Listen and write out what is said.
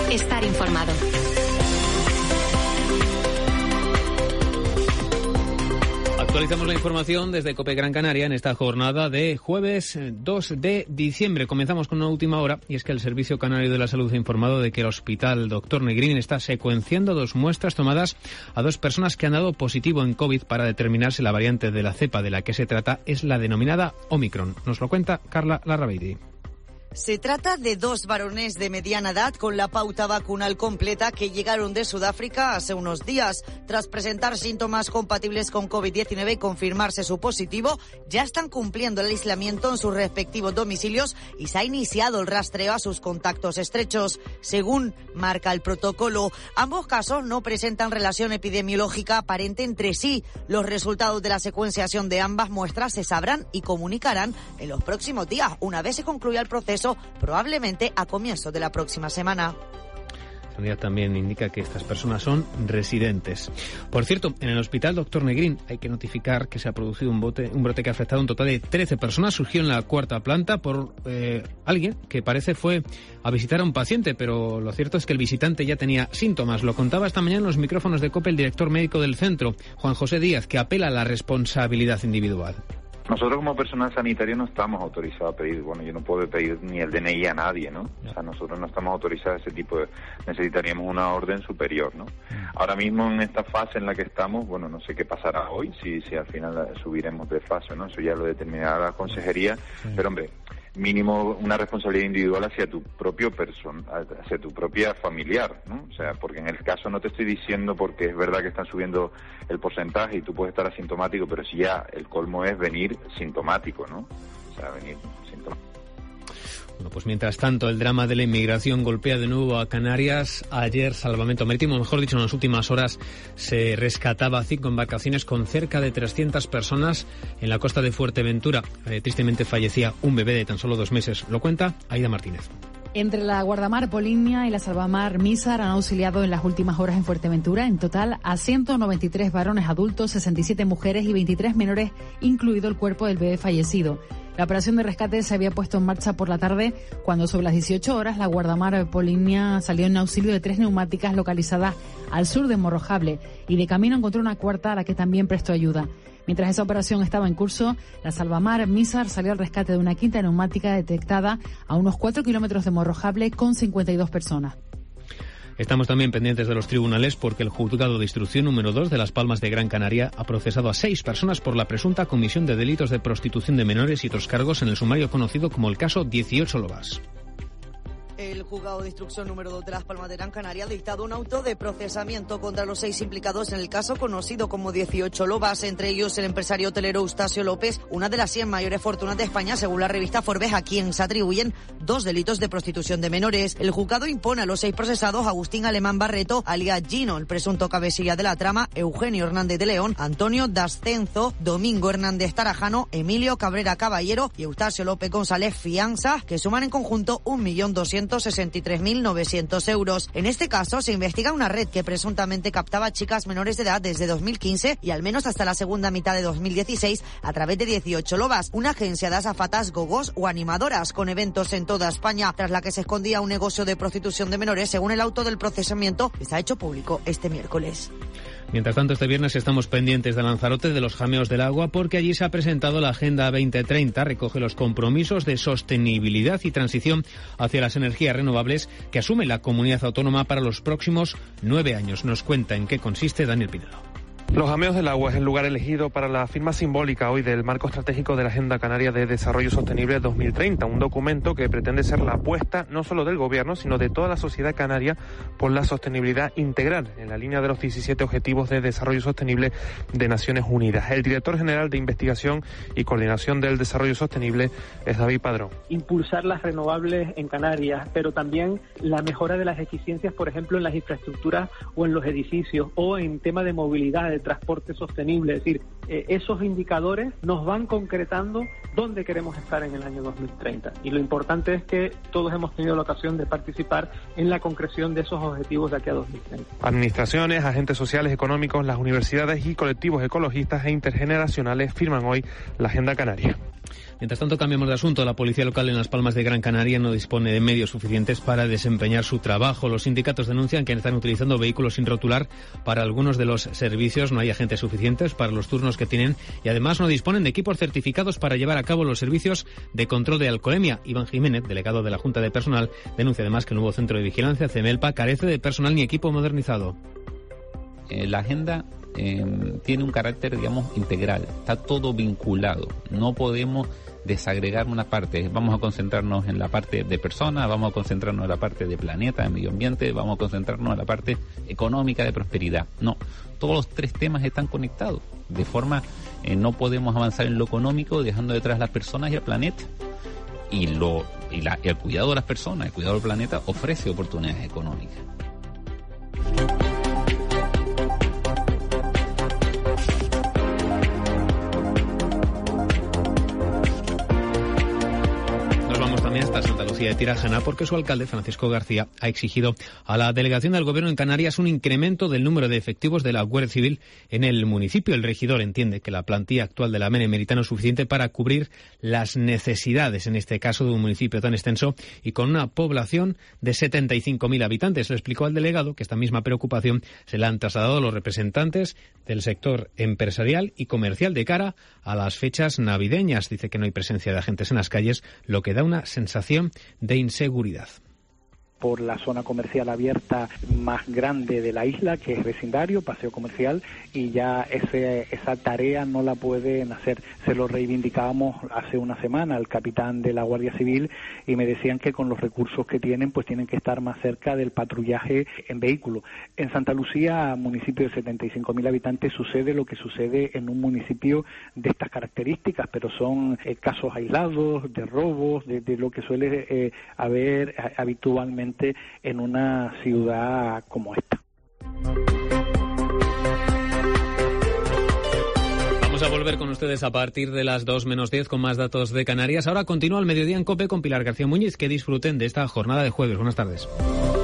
estar informado. Actualizamos la información desde COPE Gran Canaria en esta jornada de jueves 2 de diciembre. Comenzamos con una última hora y es que el Servicio Canario de la Salud ha informado de que el Hospital Dr. Negrín está secuenciando 2 muestras tomadas a 2 personas que han dado positivo en COVID para determinar si la variante de la cepa de la que se trata es la denominada Omicron. Nos lo cuenta Carla Larrabeiti. Se trata de 2 varones de mediana edad con la pauta vacunal completa que llegaron de Sudáfrica hace unos días. Tras presentar síntomas compatibles con COVID-19 y confirmarse su positivo, ya están cumpliendo el aislamiento en sus respectivos domicilios y se ha iniciado el rastreo a sus contactos estrechos. Según marca el protocolo, ambos casos no presentan relación epidemiológica aparente entre sí. Los resultados de la secuenciación de ambas muestras se sabrán y comunicarán en los próximos días, una vez se concluya el proceso, probablemente a comienzos de la próxima semana. Sanidad también indica que estas personas son residentes. Por cierto, en el Hospital Dr. Negrín hay que notificar que se ha producido un brote que ha afectado a un total de 13 personas. Surgió en la 4ª planta por alguien que parece fue a visitar a un paciente, pero lo cierto es que el visitante ya tenía síntomas. Lo contaba esta mañana en los micrófonos de COPE el director médico del centro, Juan José Díaz, que apela a la responsabilidad individual. Nosotros como personal sanitario no estamos autorizados a pedir, yo no puedo pedir ni el DNI a nadie, ¿no? O sea, nosotros no estamos autorizados a ese tipo de... Necesitaríamos una orden superior, ¿no? Ahora mismo en esta fase en la que estamos, no sé qué pasará hoy, si al final subiremos de fase, ¿no? Eso ya lo determinará la consejería, pero hombre, mínimo una responsabilidad individual hacia tu propio hacia tu propia familiar, ¿no? O sea, porque en el caso no te estoy diciendo porque es verdad que están subiendo el porcentaje y tú puedes estar asintomático, pero si ya el colmo es venir sintomático, ¿no? O sea, venir sintomático. Bueno, pues mientras tanto, el drama de la inmigración golpea de nuevo a Canarias. Ayer, Salvamento Marítimo, mejor dicho, en las últimas horas, se rescataba 5 embarcaciones con cerca de 300 personas en la costa de Fuerteventura. Tristemente fallecía un bebé de tan solo 2 meses. Lo cuenta Aida Martínez. Entre la Guardamar Polinia y la Salvamar Mísar han auxiliado en las últimas horas en Fuerteventura en total a 193 varones adultos, 67 mujeres y 23 menores, incluido el cuerpo del bebé fallecido. La operación de rescate se había puesto en marcha por la tarde cuando sobre las 18 horas la Guardamar Polinia salió en auxilio de 3 neumáticas localizadas al sur de Morrojable y de camino encontró una cuarta a la que también prestó ayuda. Mientras esa operación estaba en curso, la Salvamar Mísar salió al rescate de una quinta neumática detectada a unos 4 kilómetros de Morrojable con 52 personas. Estamos también pendientes de los tribunales porque el Juzgado de Instrucción número 2 de Las Palmas de Gran Canaria ha procesado a 6 personas por la presunta comisión de delitos de prostitución de menores y otros cargos en el sumario conocido como el caso 18 Lobas. El Juzgado de Instrucción número 2 de Las Palmas de Gran Canaria ha dictado un auto de procesamiento contra los 6 implicados en el caso conocido como 18 Lobas, entre ellos el empresario hotelero Eustacio López, una de las 100 mayores fortunas de España según la revista Forbes, a quien se atribuyen 2 delitos de prostitución de menores. El juzgado impone a los 6 procesados Agustín Alemán Barreto, alias Gino, el presunto cabecilla de la trama, Eugenio Hernández de León, Antonio Dascenzo, Domingo Hernández Tarajano, Emilio Cabrera Caballero y Eustacio López González fianza, que suman en conjunto 1.263.900 euros. En este caso se investiga una red que presuntamente captaba chicas menores de edad desde 2015 y al menos hasta la segunda mitad de 2016 a través de 18 Lobas, una agencia de azafatas, gogos o animadoras con eventos en toda España, tras la que se escondía un negocio de prostitución de menores, según el auto del procesamiento que se ha hecho público este miércoles. Mientras tanto, este viernes estamos pendientes de Lanzarote, de los jameos del agua, porque allí se ha presentado la Agenda 2030. Recoge los compromisos de sostenibilidad y transición hacia las energías renovables que asume la comunidad autónoma para los próximos 9 años. Nos cuenta en qué consiste Daniel Pinelo. Los Jameos del Agua es el lugar elegido para la firma simbólica hoy del Marco Estratégico de la Agenda Canaria de Desarrollo Sostenible 2030, un documento que pretende ser la apuesta no solo del Gobierno, sino de toda la sociedad canaria por la sostenibilidad integral, en la línea de los 17 Objetivos de Desarrollo Sostenible de Naciones Unidas. El director general de Investigación y Coordinación del Desarrollo Sostenible es David Padrón. Impulsar las renovables en Canarias, pero también la mejora de las eficiencias, por ejemplo, en las infraestructuras o en los edificios, o en tema de movilidad, de transporte sostenible. Es decir, esos indicadores nos van concretando dónde queremos estar en el año 2030. Y lo importante es que todos hemos tenido la ocasión de participar en la concreción de esos objetivos de aquí a 2030. Administraciones, agentes sociales, económicos, las universidades y colectivos ecologistas e intergeneracionales firman hoy la Agenda Canaria. Mientras tanto, cambiamos de asunto. La policía local en Las Palmas de Gran Canaria no dispone de medios suficientes para desempeñar su trabajo. Los sindicatos denuncian que están utilizando vehículos sin rotular para algunos de los servicios. No hay agentes suficientes para los turnos que tienen y además no disponen de equipos certificados para llevar a cabo los servicios de control de alcoholemia. Iván Jiménez, delegado de la Junta de Personal, denuncia además que el nuevo centro de vigilancia, CEMELPA, carece de personal ni equipo modernizado. La agenda tiene un carácter, digamos, integral. Está todo vinculado. No podemos desagregar una parte. Vamos a concentrarnos en la parte de personas, vamos a concentrarnos en la parte de planeta, de medio ambiente, vamos a concentrarnos en la parte económica, de prosperidad. No, todos los tres temas están conectados. De forma, no podemos avanzar en lo económico dejando detrás las personas y el planeta. Y el cuidado de las personas, el cuidado del planeta ofrece oportunidades económicas. Hasta Santa Lucía de Tirajana, porque su alcalde, Francisco García, ha exigido a la delegación del Gobierno en Canarias un incremento del número de efectivos de la Guardia Civil en el municipio. El regidor entiende que la plantilla actual de la Benemérita no es suficiente para cubrir las necesidades, en este caso, de un municipio tan extenso y con una población de 75.000 habitantes. Le explicó al delegado que esta misma preocupación se la han trasladado a los representantes del sector empresarial y comercial de cara a las fechas navideñas. Dice que no hay presencia de agentes en las calles, lo que da una sensación de inseguridad. Por la zona comercial abierta más grande de la isla, que es vecindario, paseo comercial, y ya esa tarea no la pueden hacer. Se lo reivindicábamos hace una semana al capitán de la Guardia Civil y me decían que con los recursos que tienen, pues tienen que estar más cerca del patrullaje en vehículo. En Santa Lucía, municipio de 75.000 habitantes, sucede lo que sucede en un municipio de estas características, pero son casos aislados, de robos, de lo que suele haber habitualmente en una ciudad como esta. Vamos a volver con ustedes a partir de las 2:10 con más datos de Canarias. Ahora continúa el mediodía en COPE con Pilar García Muñiz. Que disfruten de esta jornada de jueves. Buenas tardes.